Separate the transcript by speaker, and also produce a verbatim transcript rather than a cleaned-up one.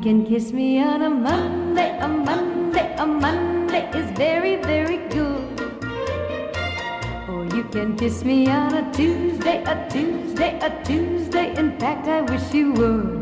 Speaker 1: can kiss me on a Monday, a Monday, a Monday is very, very good. Or you can kiss me on a Tuesday, a Tuesday, a Tuesday. In fact, I wish you would.